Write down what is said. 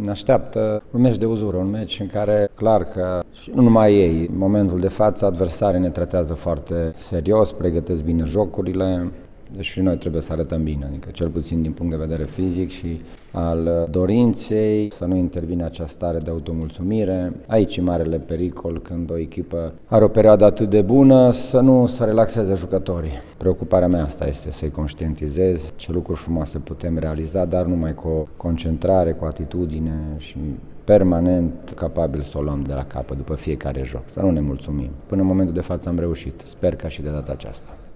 Ne așteaptă un meci de uzură, un meci în care, clar că, și nu numai ei, în momentul de față, adversarii ne tratează foarte serios, pregătesc bine jocurile, deci și noi trebuie să arătăm bine, adică cel puțin din punct de vedere fizic și al dorinței, să nu intervine această stare de automulțumire. Aici e marele pericol când o echipă are o perioadă atât de bună, să nu se relaxeze jucătorii. Preocuparea mea asta este să-i conștientizez ce lucruri frumoase putem realiza, dar numai cu o concentrare, cu atitudine și permanent capabil să o luăm de la capăt după fiecare joc, să nu ne mulțumim. Până în momentul de față am reușit, sper ca și de data aceasta.